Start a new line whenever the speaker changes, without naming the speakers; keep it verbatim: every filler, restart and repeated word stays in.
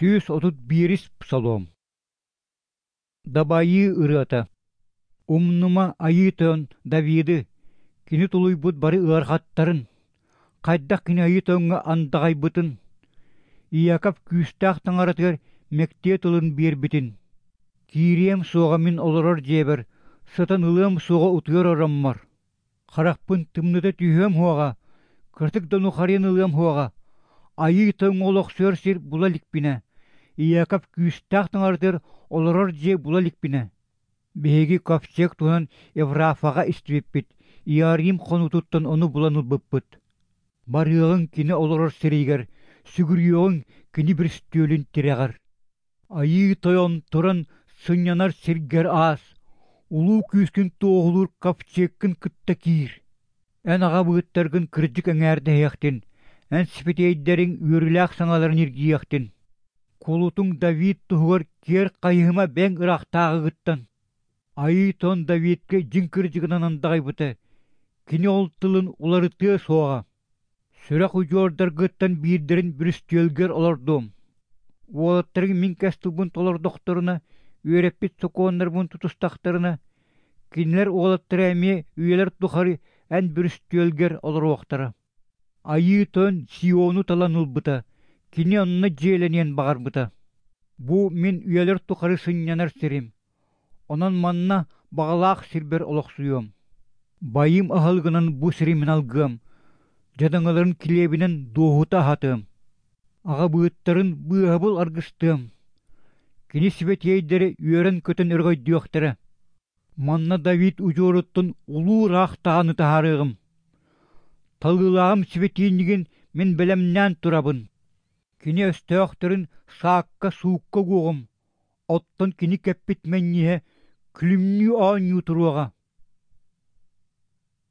Сүүс отут бирис псалом. Дабайы ырыата. Умнума айытон Давиды, кини тулуйбут бары ырхаттарын, кайдах кини айытонга андагайбытын, Ияков күстах таңаратыр мектие тулын бирбитин. Кирием суға мин олорор жебер, сытан ылым суға утуyor ораммар. Харақпын тымныда түйем хуаға, кыртык дону харин ылым хуаға, айытон олық сөрсір була ликпіне. Ияков күстах таңаратыр олорор же була ликпіне. Беги капчек туһан Еврафаға истибиппит, Иарим хонутуттан оны буланылбыппыт. Барыгын кини олорор сиригер, сүгүрүйөгүн кини бир стөлүн тирегер. Айы тойон туран сынянар сиргер аас, улуу күүскүн тоғулур капчеккин кытта киир. Эн ага быыттаргын кырдык эңээрде яктин, эн сипетейдерин үйрүлээх саңаларын иргияктин. Кулутуң Давид туһугар кер кайыма бең ырахтаагыттан. Айы тон Давидке жин кырдыгынан андагайбыты, кини олтылын уларытыы соға. Сүрәк уйордаргыттан биирдерин бүрүстүөлгер олордум. Уолаттарын мин кәстүбүн толор докторуна, үйреппит сокуоннарбун тутустактарына, кинилер уолаттары әме үйелер тухары ән бүрүстүөлгер олоруоктара. Айы тон Сиону таланылбыта, кини онна желенен багарбыта. Бу мин үйелер тухары сыннянар сирим. Онан манна бағалақ сирбер олоқсуйом. Байым ахалгынан бу сиримин алгым. Жадаңаларын килебинен доғута хатым. Аға бұйыттарын бұйабыл аргыстым. Кини сибетейдері үйерен көтін үргөйдіоқтары. Манна Давид ұжоруттын улуу рақтағаны тахарығым. Талғылағым сибетейнігін мен білемнен турабын. Кини өстөқтарын сааққа суыққа қоғым. Оттан кини кәппит меннеhe külümlü ağın yuturuğa.